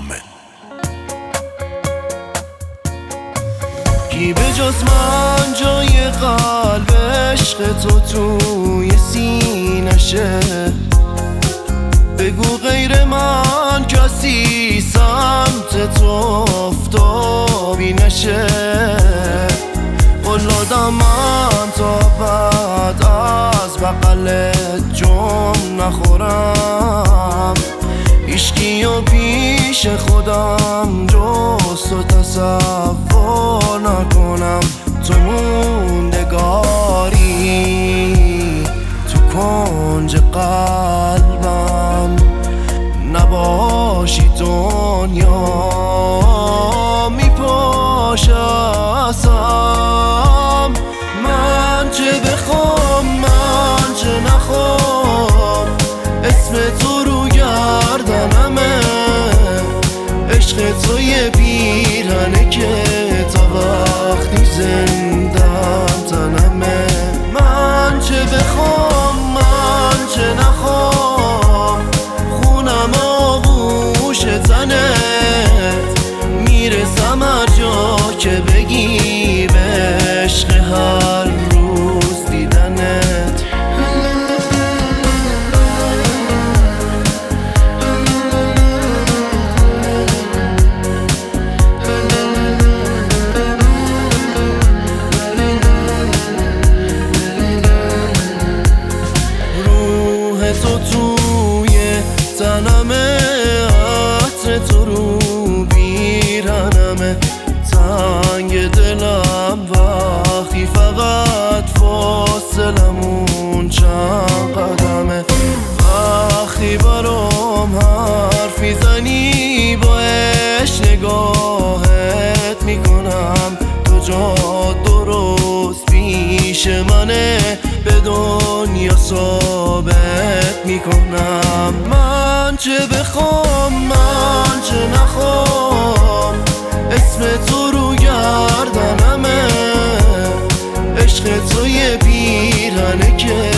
کامل. کی به جز من جای قلب عشق تو توی سینشه؟ بگو غیر من کسی سمت تو افتابی نشه. قلادم من تا بعد از بغل جم نخورم، هیچکی و پیش خودم جز تو تصور نکنم. تو موندگاری تو کنج قلبم، نباشی دنیا میپاشه اصم. من چه بخوام من چه نخوام، اسم تو رو گردنمه. عشق تو یه پیرهنه که تا وقتی زندم تنمه. من چه بخوام من چه نخوام، خونم آغوش تنت. میرسم هر جا که بگی به عشق هر روز دیدنت. تو توی تنمه، عطر تو رو بیرنمه. تنگ دلم وقتی فقط فاصلمون چند قدمه. وقتی برام حرفی زنی باش نگاهت میکنم. تو جا درست پیش منه، به دنیا ثابت میکنم. من چه بخوام من چه نخوام، اسم تو رو گردنمه. عشق تو یه پیرهنه که